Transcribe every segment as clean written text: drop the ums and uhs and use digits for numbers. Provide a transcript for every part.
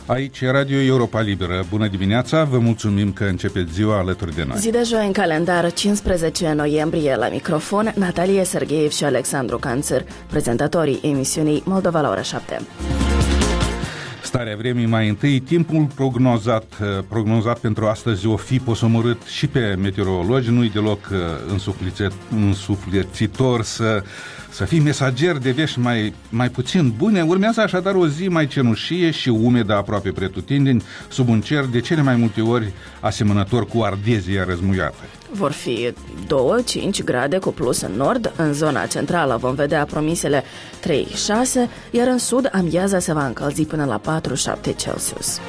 Aici e Radio Europa Liberă. Bună dimineața, vă mulțumim că începeți ziua alături de noi. Zi de joi în calendar, 15 noiembrie, la microfon, Natalie Sergeev și Alexandru Canțăr, prezentatorii emisiunii Moldova la ora 7. Starea vremii mai întâi, timpul prognozat pentru astăzi o fi posomorât și pe meteorologi, nu-i deloc însuflețitor să fii mesager de vești mai puțin bune. Urmează așadar o zi mai cenușie și umedă aproape pretutindeni, sub un cer de cele mai multe ori asemănător cu Ardezia răzmuiată. Vor fi 2-5 grade cu plus în nord, în zona centrală vom vedea promisele 3-6, iar în sud amiaza se va încălzi până la 4-7 Celsius.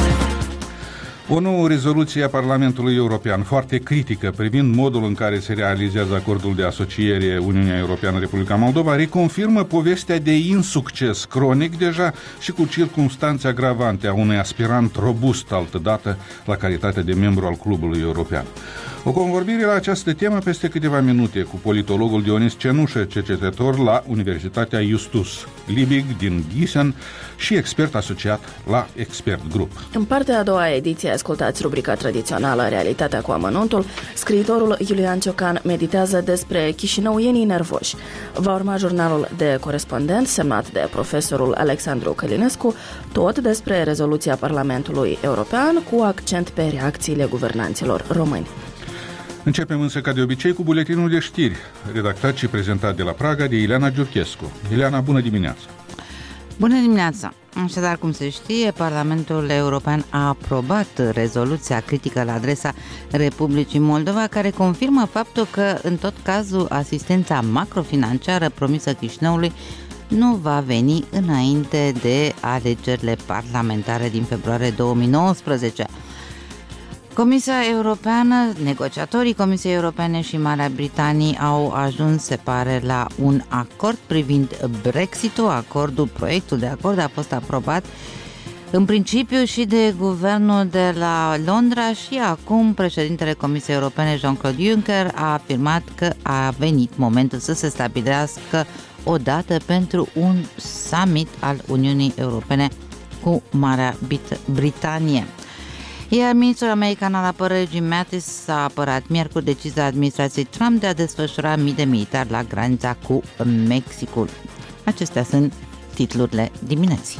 O nouă rezoluție a Parlamentului European, foarte critică privind modul în care se realizează acordul de asociere Uniunea Europeană-Republica Moldova, reconfirmă povestea de insucces cronic deja și cu circumstanțe agravante a unui aspirant robust altădată la calitate de membru al Clubului European. O convorbire la această temă peste câteva minute cu politologul Dionis Cenușă, cercetător la Universitatea Justus Liebig din Gießen și expert asociat la Expert Group. În partea a doua ediție ascultați rubrica tradițională Realitatea cu amănuntul. Scriitorul Iulian Ciocan meditează despre chișinăuienii nervoși. Va urma jurnalul de corespondent semnat de profesorul Alexandru Călinescu, tot despre rezoluția Parlamentului European cu accent pe reacțiile guvernanților români. Începem însă ca de obicei cu buletinul de știri, redactat și prezentat de la Praga de Ileana Giurchescu. Ileana, bună dimineața! Bună dimineața! Așadar, cum se știe, Parlamentul European a aprobat rezoluția critică la adresa Republicii Moldova, care confirmă faptul că, în tot cazul, asistența macrofinanciară promisă Chișinăului nu va veni înainte de alegerile parlamentare din februarie 2019. Comisia Europeană, negociatorii Comisiei Europene și Marea Britanie au ajuns, se pare, la un acord privind Brexit-ul. Proiectul de acord a fost aprobat în principiu și de guvernul de la Londra și acum președintele Comisiei Europene, Jean-Claude Juncker, a afirmat că a venit momentul să se stabilească o dată pentru un summit al Uniunii Europene cu Marea Britanie. Iar ministrul american al apărării Jim Mattis a apărat miercuri decizia administrației Trump de a desfășura mii de militari la granița cu Mexicul. Acestea sunt titlurile dimineții.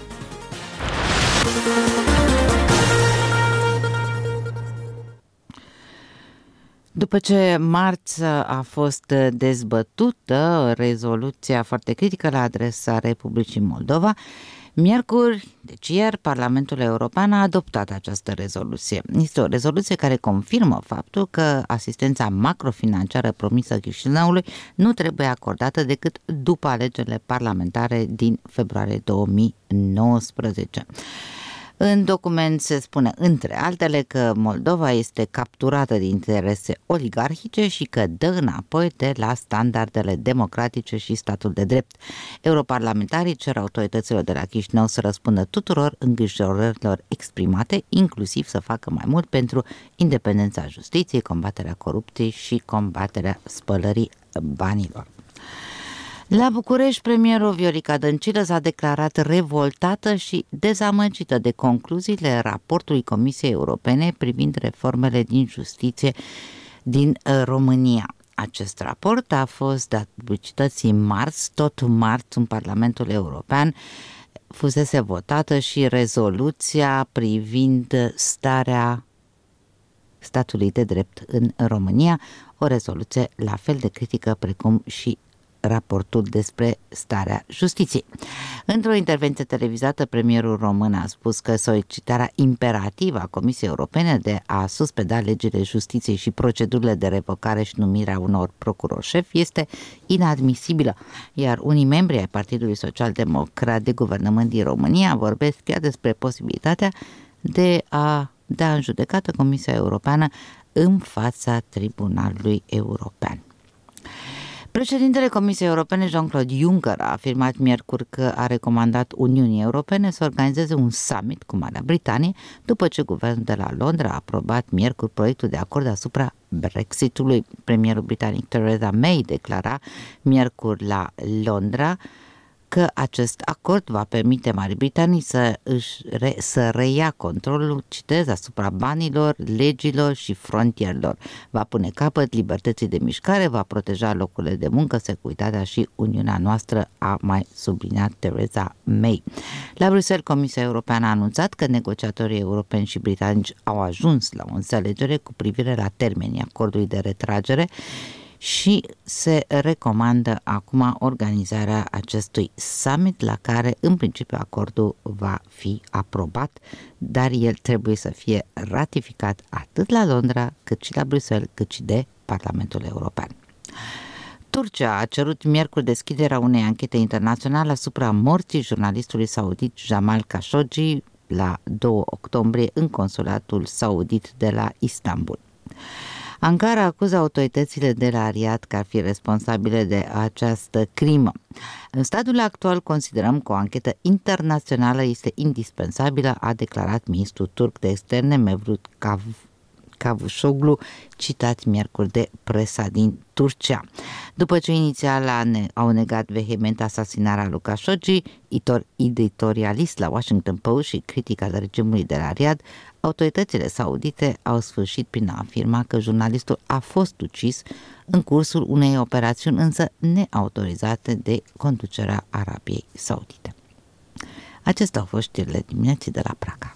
După ce marți a fost dezbătută rezoluția foarte critică la adresa Republicii Moldova, miercuri, deci ieri, Parlamentul European a adoptat această rezoluție. Este o rezoluție care confirmă faptul că asistența macrofinanciară promisă Chișinăului nu trebuie acordată decât după alegerile parlamentare din februarie 2019. În document se spune, între altele, că Moldova este capturată de interese oligarhice și că dă înapoi de la standardele democratice și statul de drept. Europarlamentarii cer autorităților de la Chișinău să răspundă tuturor îngrijorărilor exprimate, inclusiv să facă mai mult pentru independența justiției, combaterea corupției și combaterea spălării banilor. La București, premierul Viorica Dăncilă s-a declarat revoltată și dezamăgită de concluziile raportului Comisiei Europene privind reformele din justiție din România. Acest raport a fost dat publicității marți, tot marți în Parlamentul European fusese votată și rezoluția privind starea statului de drept în România, o rezoluție la fel de critică precum și raportul despre starea justiției. Într-o intervenție televizată, premierul român a spus că solicitarea imperativă a Comisiei Europene de a suspenda legile justiției și procedurile de revocare și numirea unor procurori șef este inadmisibilă, iar unii membri ai Partidului Social-Democrat de Guvernământ din România vorbesc chiar despre posibilitatea de a da în judecată Comisia Europeană în fața Tribunalului European. Președintele Comisiei Europene, Jean-Claude Juncker, a afirmat miercuri că a recomandat Uniunii Europene să organizeze un summit cu Marea Britanie după ce guvernul de la Londra a aprobat miercuri proiectul de acord asupra Brexitului. Premierul britanic Theresa May declara miercuri la Londra că acest acord va permite Marii Britanii să reia controlul, citez, asupra banilor, legilor și frontierelor. Va pune capăt libertății de mișcare, va proteja locurile de muncă, securitatea și Uniunea noastră, a mai subliniat Theresa May. La Bruxelles, Comisia Europeană a anunțat că negociatorii europeni și britanici au ajuns la o înțelegere cu privire la termenii acordului de retragere și se recomandă acum organizarea acestui summit la care în principiu acordul va fi aprobat, dar el trebuie să fie ratificat atât la Londra, cât și la Bruxelles, cât și de Parlamentul European. Turcia a cerut miercuri deschiderea unei anchete internaționale asupra morții jurnalistului saudit Jamal Khashoggi la 2 octombrie în consulatul saudit de la Istanbul. Ankara acuză autoritățile de la Riyadh că ar fi responsabile de această crimă. În stadiul actual considerăm că o anchetă internațională este indispensabilă, a declarat ministrul turc de externe Mevlut Cavusoglu, citat miercuri de presa din Turcia. După ce inițial au negat vehement asasinarea lui Khashoggi, editorialist la Washington Post și critic al regimului de la Riyadh, autoritățile saudite au sfârșit prin a afirma că jurnalistul a fost ucis în cursul unei operațiuni însă neautorizate de conducerea Arabiei Saudite. Acestea au fost știrile dimineții de la Praga.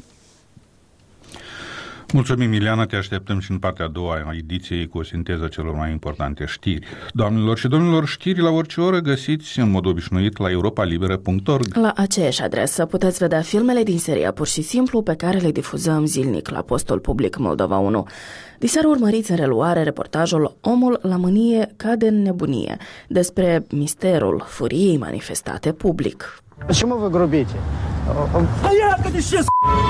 Mulțumim, Ileana, te așteptăm și în partea a doua a ediției cu o sinteză celor mai importante știri. Doamnelor și domnilor, știri la orice oră găsiți în mod obișnuit la europalibera.org. La aceeași adresă puteți vedea filmele din seria Pur și Simplu pe care le difuzăm zilnic la postul public Moldova 1. Diseară urmăriți în reluare reportajul Omul la mânie cade în nebunie despre misterul furiei manifestate public. Почему вы грубите? Понятно, ты сейчас...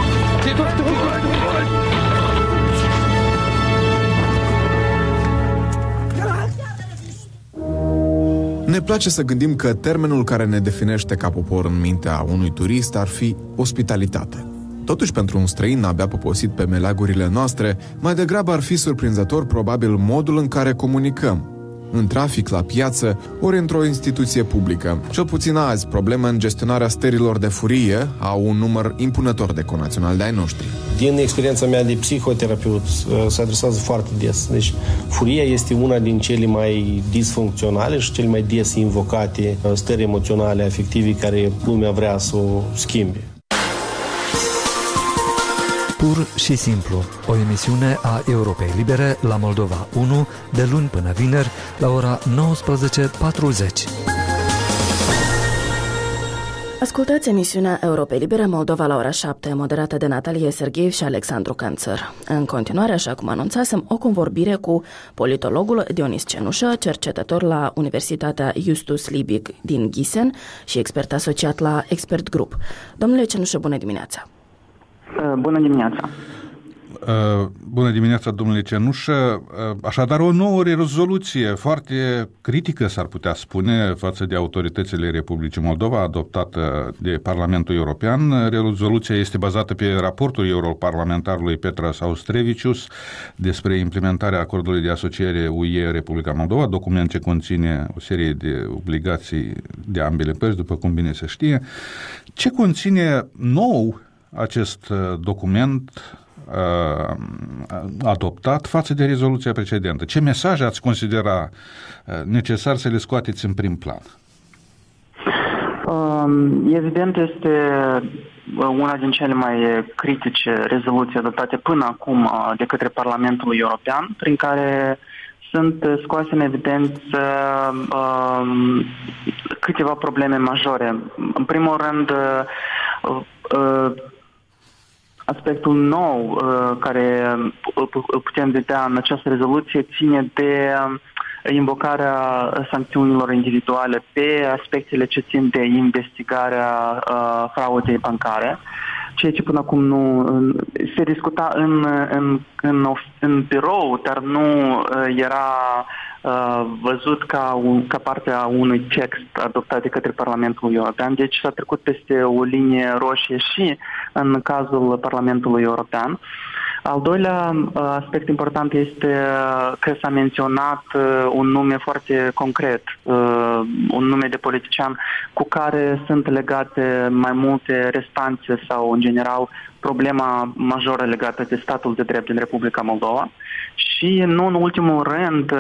Ne place să gândim că termenul care ne definește ca popor în mintea unui turist ar fi ospitalitate. Totuși, pentru un străin abia poposit pe meleagurile noastre, mai degrabă ar fi surprinzător probabil modul în care comunicăm. În trafic, la piață, ori într-o instituție publică. Cel puțin azi, probleme în gestionarea stărilor de furie au un număr impunător de conaționali de-ai noștri. Din experiența mea de psihoterapeut, se adresează foarte des. Deci, furia este una din cele mai disfuncționale și cele mai des invocate stări emoționale, afective, care lumea vrea să o schimbe. Pur și simplu, o emisiune a Europei Libere la Moldova 1, de luni până vineri, la ora 19:40. Ascultați emisiunea Europei Libere Moldova la ora 7, moderată de Natalie Sergheiu și Alexandru Canțăr. În continuare, așa cum anunțasem, o convorbire cu politologul Dionis Cenușă, cercetător la Universitatea Justus Liebig din Gießen și expert asociat la Expert Group. Domnule Cenușă, bună dimineața! Bună dimineața! Bună dimineața, domnule Cenușă. Așadar, o nouă rezoluție foarte critică, s-ar putea spune, față de autoritățile Republicii Moldova, adoptată de Parlamentul European. Rezoluția este bazată pe raportul europarlamentarului Petras Austrevicius despre implementarea acordului de asociere UE-Republica Moldova, document ce conține o serie de obligații de ambele părți, după cum bine se știe. Ce conține nou acest document adoptat față de rezoluția precedentă? Ce mesaje ați considera necesar să le scoateți în prim plan? Evident, este una din cele mai critice rezoluții adoptate până acum de către Parlamentul European, prin care sunt scoase în evidență câteva probleme majore. În primul rând, aspectul nou care îl putem vedea în această rezoluție ține de invocarea sancțiunilor individuale pe aspectele ce țin de investigarea fraudei bancare, ceea ce până acum nu se discuta în birou, dar nu era văzut ca parte a unui text adoptat de către Parlamentul European. Deci s-a trecut peste o linie roșie și în cazul Parlamentului European. Al doilea aspect important este că s-a menționat un nume foarte concret, un nume de politician cu care sunt legate mai multe restanțe sau, în general, problema majoră legată de statul de drept din Republica Moldova. Și, nu în ultimul rând,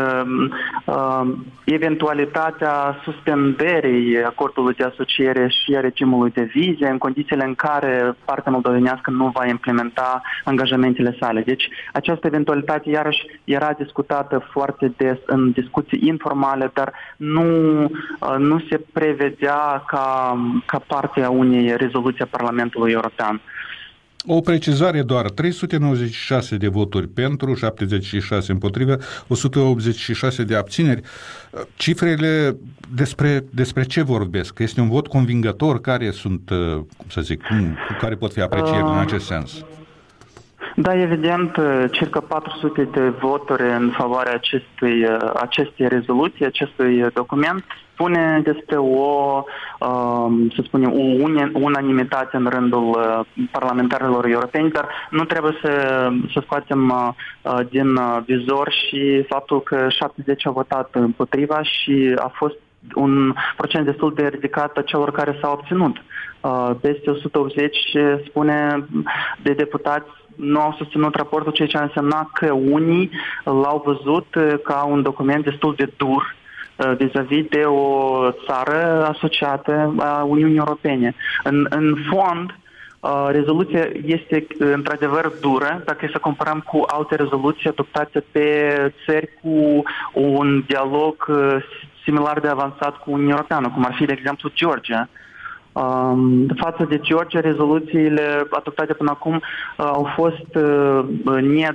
eventualitatea suspendării acordului de asociere și a regimului de vize în condițiile în care partea moldovenească nu va implementa angajamentele sale. Deci, această eventualitate, iarăși, era discutată foarte des în discuții informale, dar nu se prevedea ca parte a unei rezoluții a Parlamentului European. O precizare doar, 396 de voturi pentru, 76 împotrivă, 186 de abțineri. Cifrele despre ce vorbesc? Este un vot convingător? Care sunt, care pot fi aprecieri în acest sens? Da, evident, circa 400 de voturi în favoarea acestei rezoluții, acestui document, spune despre o unanimitate în rândul parlamentarilor europeni, dar nu trebuie să scoatem din vizor și faptul că 70 au votat împotriva și a fost un procent destul de ridicat a celor care s-au abținut. Peste 180 spune de deputați nu au susținut raportul, ceea ce a însemnat că unii l-au văzut ca un document destul de dur vis-a-vis de o țară asociată a Uniunii Europene. În fond, rezoluția este într-adevăr dură, dacă să comparăm cu alte rezoluții adoptate pe țări cu un dialog similar de avansat cu Uniunea Europeană, cum ar fi, de exemplu, Georgia. Față de Georgia, rezoluțiile adoptate până acum au fost net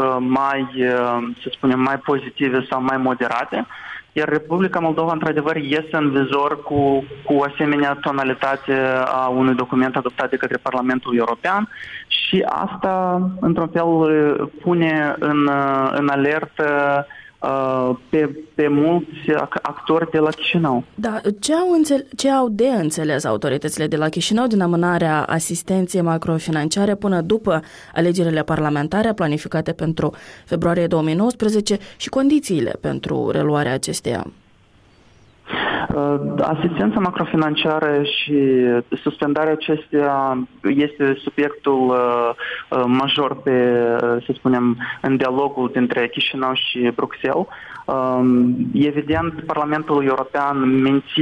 mai pozitive sau mai moderate, iar Republica Moldova, într-adevăr, iese în vizor cu asemenea tonalitate a unui document adoptat de către Parlamentul European și asta, într-un fel, pune în alertă pe mulți actori de la Chișinău. Da, ce au de înțeles autoritățile de la Chișinău din amânarea asistenței macrofinanciare până după alegerile parlamentare planificate pentru februarie 2019 și condițiile pentru reluarea acesteia? Asistența macrofinanciară și suspendarea acesteia este subiectul major să spunem, în dialogul dintre Chișinău și Bruxelles. Evident, Parlamentul European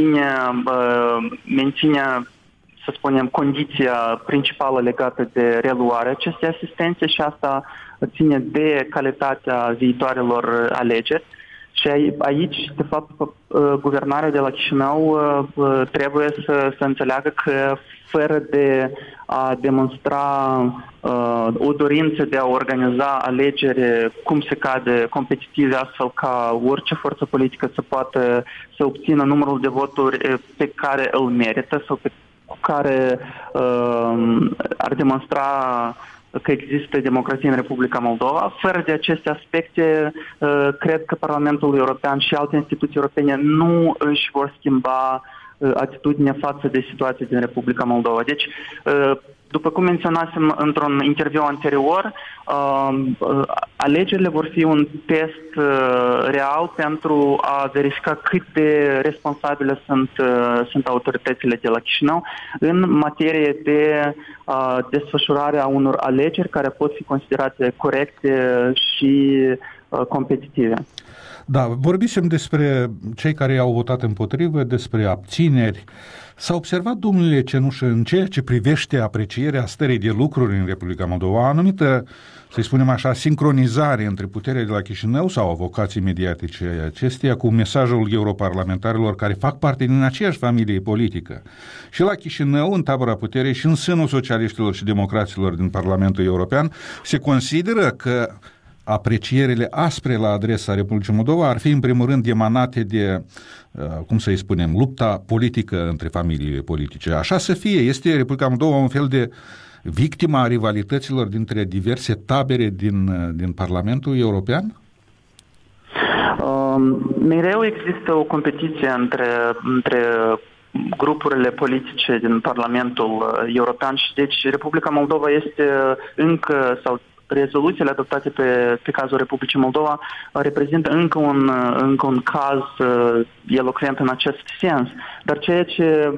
menține, să spunem, condiția principală legată de reluarea acestei asistențe și asta ține de calitatea viitoarelor alegeri. Și aici, de fapt, guvernarea de la Chișinău trebuie să înțeleagă că fără de a demonstra o dorință de a organiza alegeri cum se cade competitive, astfel ca orice forță politică să poată să obțină numărul de voturi pe care îl merită sau cu care ar demonstra că există democrație în Republica Moldova. Fără de aceste aspecte, cred că Parlamentul European și alte instituții europene nu își vor schimba atitudinea față de situația din Republica Moldova. Deci, după cum menționasem într-un interviu anterior, alegerile vor fi un test real pentru a verifica cât de responsabile sunt autoritățile de la Chișinău în materie de desfășurarea unor alegeri care pot fi considerate corecte și competitive. Da, vorbisem despre cei care au votat împotrivă, despre abțineri. S-a observat, domnule Cenușă, în ceea ce privește aprecierea stării de lucruri în Republica Moldova, o anumită, să-i spunem așa, sincronizare între puterea de la Chișinău sau avocații mediatice acesteia cu mesajul europarlamentarilor care fac parte din aceeași familie politică. Și la Chișinău, în tabăra puterii și în sânul socialiștilor și democraților din Parlamentul European, se consideră că aprecierile aspre la adresa Republicii Moldova ar fi în primul rând emanate de, cum să-i spunem, lupta politică între familiile politice. Așa să fie. Este Republica Moldova un fel de victima a rivalităților dintre diverse tabere din Parlamentul European? Mereu există o competiție între grupurile politice din Parlamentul European și deci Republica Moldova este încă sau rezoluțiile adoptate pe cazul Republicii Moldova reprezintă încă un caz elocvent în acest sens. Dar ceea ce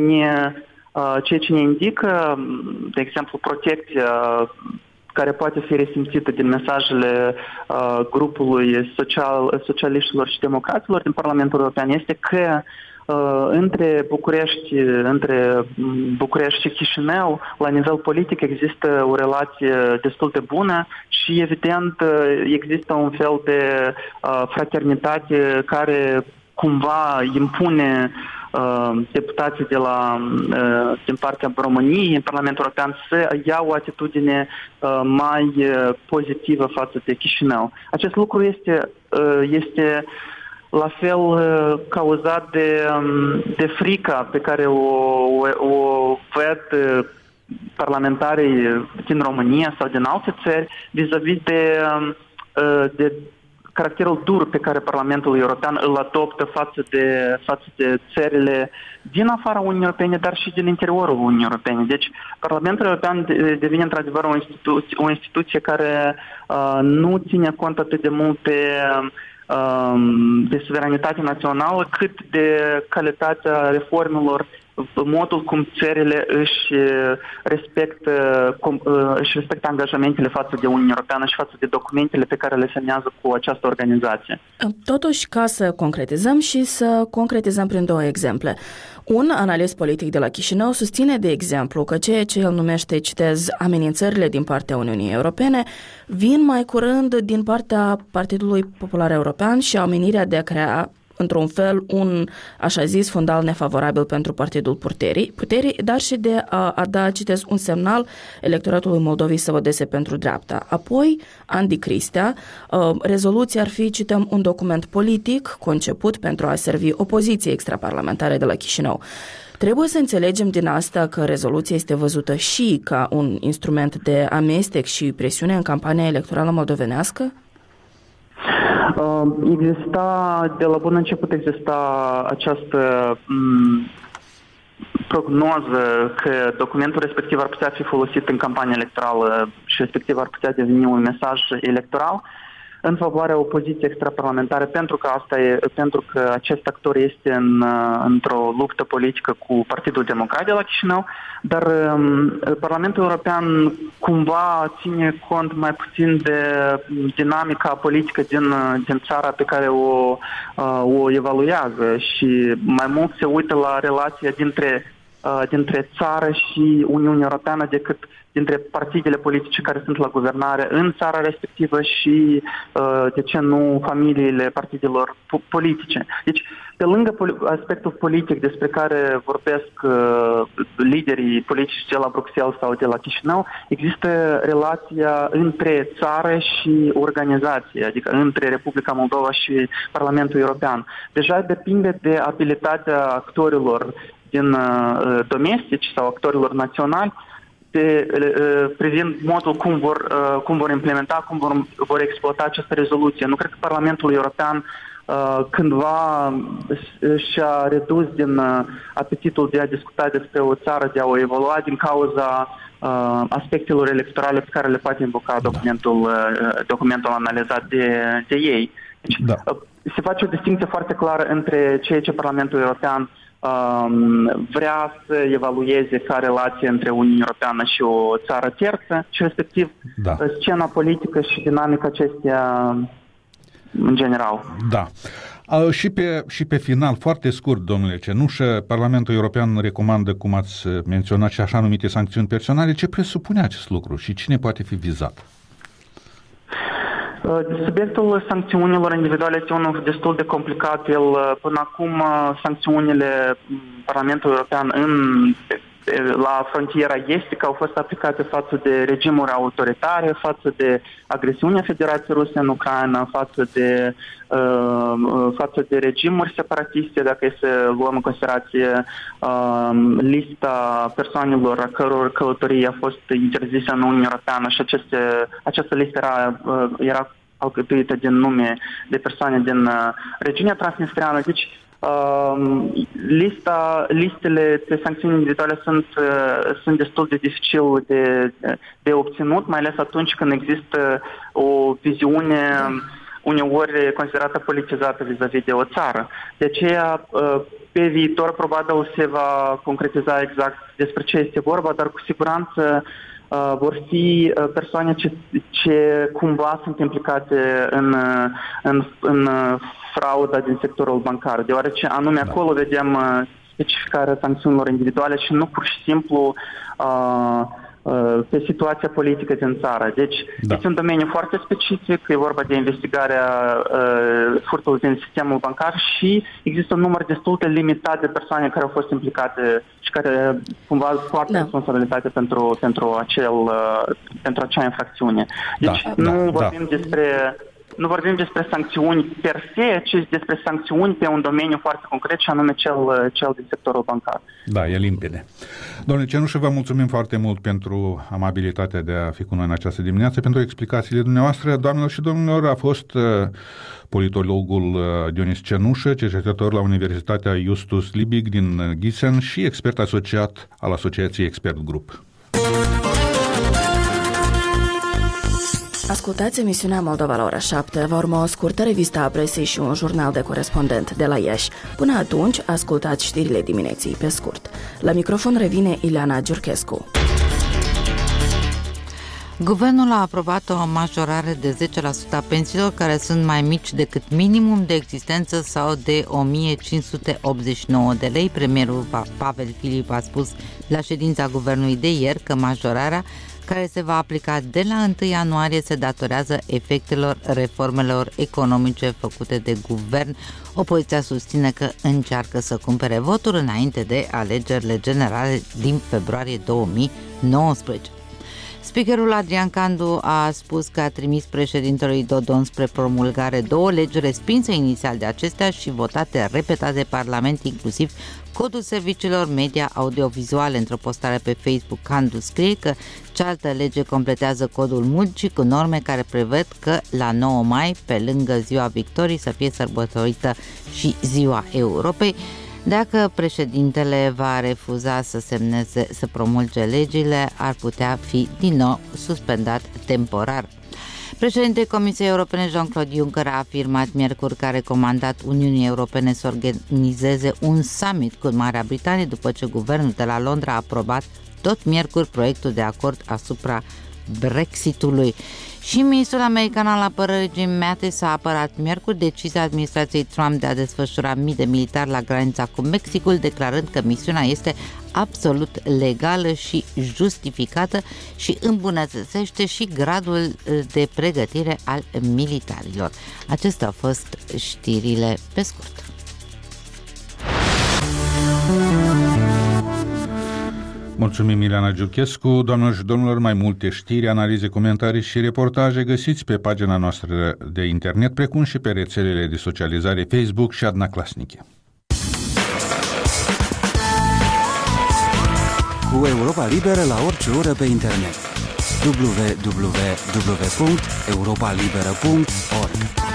ne indică, de exemplu, protecția care poate fi resimțită din mesajele grupului socialiștilor și democraților din Parlamentul European este că între București și Chișinău, la nivel politic, există o relație destul de bună și, evident, există un fel de fraternitate care cumva impune deputații din partea României în Parlamentul European să ia o atitudine mai pozitivă față de Chișinău. Acest lucru este la fel cauzat de frica pe care o văd parlamentarii din România sau din alte țări vis-a-vis de caracterul dur pe care Parlamentul European îl adoptă față de țările din afara Uniunii Europene, dar și din interiorul Uniunii Europene. Deci Parlamentul European devine într-adevăr o instituție care nu ține cont atât de mult de suveranitate națională, cât de calitatea reformelor, modul cum țările își respectă angajamentele față de Uniunea Europeană și față de documentele pe care le semnează cu această organizație. Totuși, ca să concretizăm și să concretizăm prin două exemple. Un analist politic de la Chișinău susține, de exemplu, că ceea ce el numește, citez, amenințările din partea Uniunii Europene vin mai curând din partea Partidului Popular European și omenirea de a crea într-un fel un, așa zis, fundal nefavorabil pentru Partidul Puterii, dar și de a da, citez, un semnal electoratului Moldovei să voteze pentru dreapta. Apoi, Andy Cristea, rezoluția ar fi, cităm, un document politic conceput pentru a servi opoziției extraparlamentare de la Chișinău. Trebuie să înțelegem din asta că rezoluția este văzută și ca un instrument de amestec și presiune în campania electorală moldovenească? De la bun început această prognoză că documentul respectiv ar putea fi folosit în campania electorală și respectiv ar putea deveni un mesaj electoral în favoarea opoziției extraparlamentare, pentru că acest actor este într-o luptă politică cu Partidul Democrat de la Chișinău, dar Parlamentul European cumva ține cont mai puțin de dinamica politică din țara pe care o evaluează și mai mult se uită la relația dintre țară și Uniunea Europeană decât dintre partidele politice care sunt la guvernare în țara respectivă și, de ce nu, familiile partidelor politice. Deci, pe lângă aspectul politic despre care vorbesc liderii politici de la Bruxelles sau de la Chișinău, există relația între țară și organizație, adică între Republica Moldova și Parlamentul European. Deja depinde de abilitatea actorilor din domestici sau actorilor naționali privind modul cum vor implementa, cum vor exploata această rezoluție. Nu cred că Parlamentul European cândva și-a redus din apetitul de a discuta despre o țară, de a o evalua din cauza aspectelor electorale pe care le poate invoca documentul analizat de ei. Deci, se face o distinție foarte clară între ceea ce Parlamentul European vrea să evalueze ca relație între Uniunea Europeană și o țară terță și respectiv scena politică și dinamica acestea în general. Da. Și pe final, foarte scurt, domnule Cenușă, Parlamentul European recomandă, cum ați menționat, și așa numite sancțiuni personale. Ce presupune acest lucru și cine poate fi vizat? Subiectul sancțiunilor individuale este unul destul de complicat. Până acum, sancțiunile Parlamentului European la frontiera estică au fost aplicate față de regimuri autoritare, față de agresiunea Federației Ruse în Ucraina, față de regimuri separatiste, dacă e să luăm în considerație lista persoanelor a căror călătorie a fost interzisă în Uniunea Europeană și această listă era alcătuită din nume de persoane din regiunea transnistreană. Deci Listele de sancțiuni individuale sunt destul de dificil de obținut, mai ales atunci când există o viziune uneori considerată politizată vis-a-vis de o țară. De aceea, pe viitor, probabil se va concretiza exact despre ce este vorba, dar cu siguranță vor fi persoane ce cumva sunt implicate în frauda din sectorul bancar, deoarece anume acolo vedem specificarea sancțiunilor individuale și nu pur și simplu pe situația politică din țară. Deci este un domeniu foarte specific, e vorba de investigarea furtului din sistemul bancar și există un număr destul de limitat de persoane care au fost implicate și care cumva poartă responsabilitate pentru acea infracțiune. Deci nu vorbim despre sancțiuni per se, ci despre sancțiuni pe un domeniu foarte concret și anume cel din sectorul bancar. Da, e limpede. Domnule Cenușă, vă mulțumim foarte mult pentru amabilitatea de a fi cu noi în această dimineață, pentru explicațiile dumneavoastră. Doamnelor și domnilor, a fost politologul Dionis Cenușă, cercetător la Universitatea Justus Liebig din Gießen și expert asociat al Asociației Expert Group. Ascultați emisiunea Moldova la ora 7, va urma o scurtă revistă a presei și un jurnal de corespondent de la Iași. Până atunci, ascultați știrile dimineții pe scurt. La microfon revine Ileana Giurchescu. Guvernul a aprobat o majorare de 10% a pensiilor care sunt mai mici decât minimum de existență sau de 1589 de lei. Premierul Pavel Filip a spus la ședința guvernului de ieri că majorarea care se va aplica de la 1 ianuarie se datorează efectelor reformelor economice făcute de guvern. Opoziția susține că încearcă să cumpere voturi înainte de alegerile generale din februarie 2019. Speakerul Adrian Candu a spus că a trimis președintelui Dodon spre promulgare 2 legi respinse inițial de acestea și votate repetat de Parlament, inclusiv Codul serviciilor media audiovizuale. Într-o postare pe Facebook, Candu scrie că cealaltă lege completează Codul muncii cu norme care prevăd că la 9 mai, pe lângă Ziua Victoriei, să fie sărbătorită și Ziua Europei. Dacă președintele va refuza să promulge legile, ar putea fi din nou suspendat temporar. Președintele Comisiei Europene Jean-Claude Juncker a afirmat miercuri că a recomandat Uniunii Europene să organizeze un summit cu Marea Britanie după ce guvernul de la Londra a aprobat tot miercuri proiectul de acord asupra Brexitului. Și ministrul american al apărării Jim Mattis a apărat miercuri decizia administrației Trump de a desfășura mii de militari la granița cu Mexicul, declarând că misiunea este absolut legală și justificată și îmbunătățește și gradul de pregătire al militarilor. Acestea au fost știrile pe scurt. Mulțumim, Ileana Giurchescu. Doamnelor și domnilor, mai multe știri, analize, comentarii și reportaje găsiți pe pagina noastră de internet, precum și pe rețelele de socializare Facebook și Adnaclasnice. Cu Europa Liberă la orice oră pe internet. www.europalibera.org.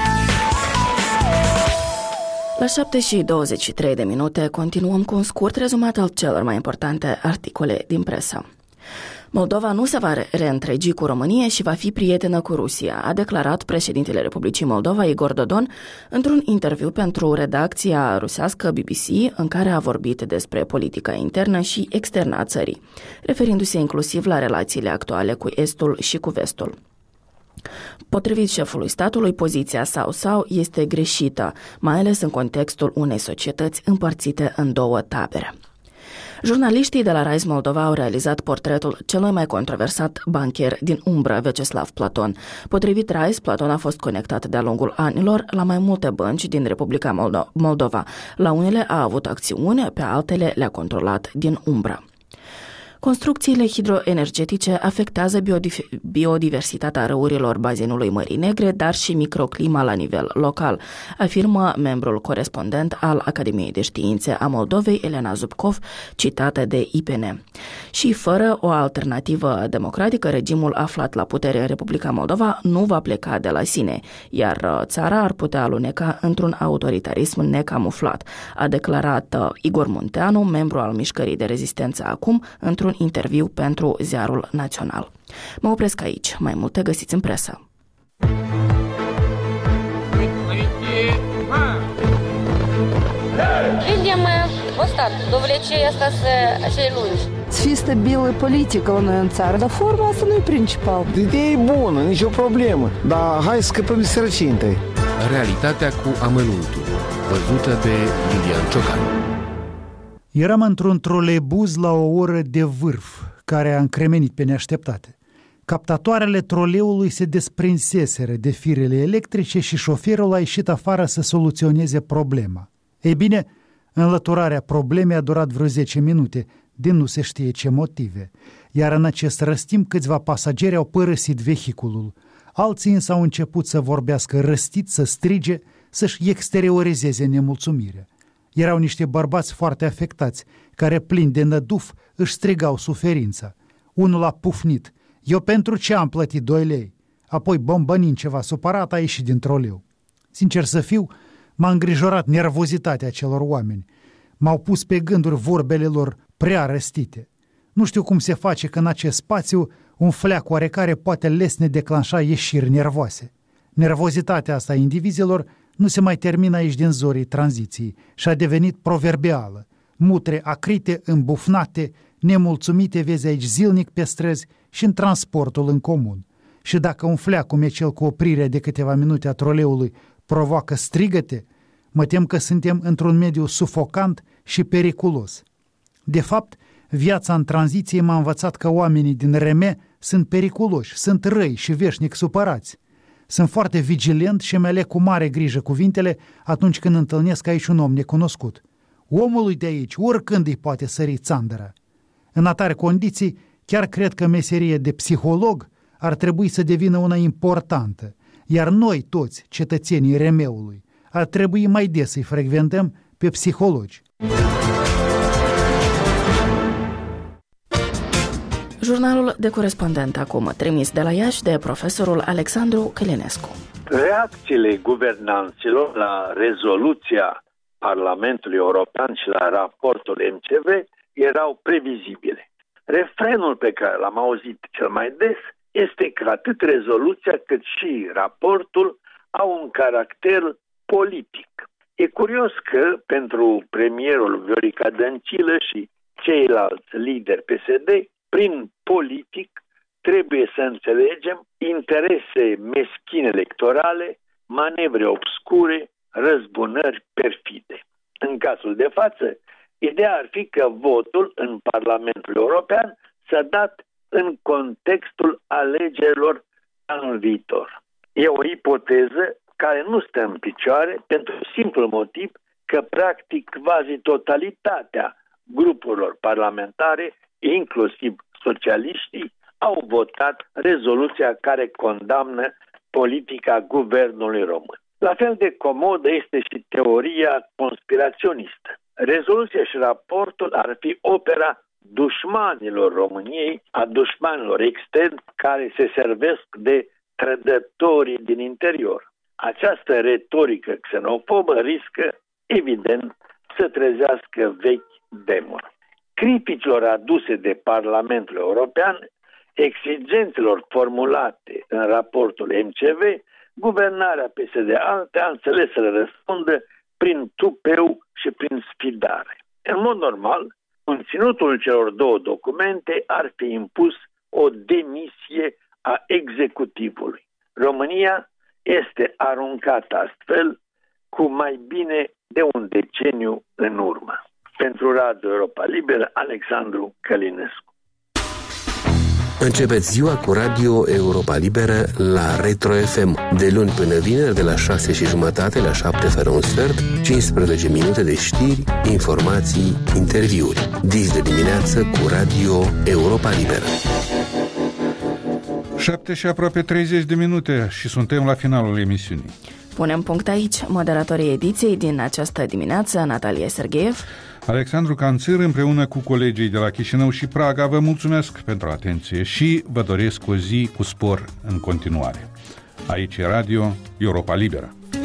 La 7:23 continuăm cu un scurt rezumat al celor mai importante articole din presă. Moldova nu se va reîntregi cu România și va fi prietenă cu Rusia, a declarat președintele Republicii Moldova, Igor Dodon, într-un interviu pentru redacția rusească BBC, în care a vorbit despre politica internă și externă a țării, referindu-se inclusiv la relațiile actuale cu Estul și cu Vestul. Potrivit șefului statului, poziția sau este greșită, mai ales în contextul unei societăți împărțite în 2 tabere. Jurnaliștii de la Rise Moldova au realizat portretul celui mai controversat bancher din umbră, Vyacheslav Platon. Potrivit Rise, Platon a fost conectat de-a lungul anilor la mai multe bănci din Republica Moldova. La unele a avut acțiune, pe altele le-a controlat din umbră. Construcțiile hidroenergetice afectează biodiversitatea râurilor bazinului Mării Negre, dar și microclima la nivel local, afirmă membrul corespondent al Academiei de Științe a Moldovei, Elena Zubkov, citată de IPN. Și fără o alternativă democratică, regimul aflat la putere în Republica Moldova nu va pleca de la sine, iar țara ar putea aluneca într-un autoritarism necamuflat, a declarat Igor Munteanu, membru al Mișcării de Rezistență Acum, într-un interviu pentru Ziarul Național. Mă opresc aici. Mai multe găsiți în presă. Видим устат, довлечение остаться acei lungi. Să fie stabilă politică la noi în țară, dar forma asta nu e principal. Ideea e bună, nicio problemă, dar hai să scăpăm de sărăcie întâi. Realitatea cu amănuntul, văzută de Iulian Ciocan. Eram într-un troleibuz la o oră de vârf, care a încremenit pe neașteptate. Captatoarele troleului se desprinseseră de firele electrice și șoferul a ieșit afară să soluționeze problema. Ei bine, înlăturarea problemei a durat vreo 10 minute, din nu se știe ce motive, iar în acest răstimp câțiva pasageri au părăsit vehiculul. Alții însă au început să vorbească răstit, să strige, să-și exteriorizeze nemulțumirea. Erau niște bărbați foarte afectați, care plini de năduf își strigau suferința. Unul a pufnit: "Eu pentru ce am plătit 2 lei?" Apoi, bombănind ceva supărat, a ieșit din troleu. Sincer să fiu, m-a îngrijorat nervozitatea celor oameni. M-au pus pe gânduri vorbele lor prea răstite. Nu știu cum se face că în acest spațiu un fleac oarecare poate lesne declanșa ieșiri nervoase. Nervozitatea asta a indivizilor nu se mai termină aici din zorii tranziției și a devenit proverbială. Mutre acrite, îmbufnate, nemulțumite vezi aici zilnic pe străzi și în transportul în comun. Și dacă un fleac cum e cel cu oprirea de câteva minute a troleului provoacă strigăte, mă tem că suntem într-un mediu sufocant și periculos. De fapt, viața în tranziție m-a învățat că oamenii din Reme sunt periculoși, sunt răi și veșnic supărați. Sunt foarte vigilent și mi-aleg cu mare grijă cuvintele atunci când întâlnesc aici un om necunoscut. Omului de aici oricând îi poate sări țandăra. În atare condiții, chiar cred că meseria de psiholog ar trebui să devină una importantă, iar noi toți, cetățenii Remeului, ar trebui mai des să-i frecventăm pe psihologi. Jurnalul de corespondent acum, trimis de la Iași de profesorul Alexandru Călinescu. Reacțiile guvernanților la rezoluția Parlamentului European și la raportul MCV erau previzibile. Refrenul pe care l-am auzit cel mai des este că atât rezoluția cât și raportul au un caracter politic. E curios că pentru premierul Viorica Dăncilă și ceilalți lideri PSD, prin politic trebuie să înțelegem interese meschine electorale, manevre obscure, răzbunări perfide. În cazul de față, ideea ar fi că votul în Parlamentul European s-a dat în contextul alegerilor anul viitor. E o ipoteză care nu stă în picioare pentru simplul motiv că practic quasi totalitatea grupurilor parlamentare, inclusiv socialiștii, au votat rezoluția care condamnă politica guvernului român. La fel de comodă este și teoria conspiraționistă. Rezoluția și raportul ar fi opera dușmanilor României, a dușmanilor externi care se servesc de trădătorii din interior. Această retorică xenofobă riscă, evident, să trezească vechi demoni. Criticilor aduse de Parlamentul European, exigențelor formulate în raportul MCV, guvernarea PSD-ALTE a înțeles să le răspundă prin tupeu și prin sfidare. În mod normal, conținutul celor două documente ar fi impus o demisie a executivului. România este aruncată astfel cu mai bine de un deceniu în urmă. Pentru Radio Europa Liberă, Alexandru Călinescu. Începeți ziua cu Radio Europa Liberă la Retro FM, de luni până vineri de la 6:30 la 7 fără un sfert, 15 minute de știri, informații, interviuri. Dis de dimineață cu Radio Europa Liberă. 7 și aproape 30 de minute și suntem la finalul emisiunii. Punem punct aici. Moderatorii ediției din această dimineață, Natalia Sergeev, Alexandru Canțir, împreună cu colegii de la Chișinău și Praga, vă mulțumesc pentru atenție și vă doresc o zi cu spor în continuare. Aici e Radio Europa Liberă.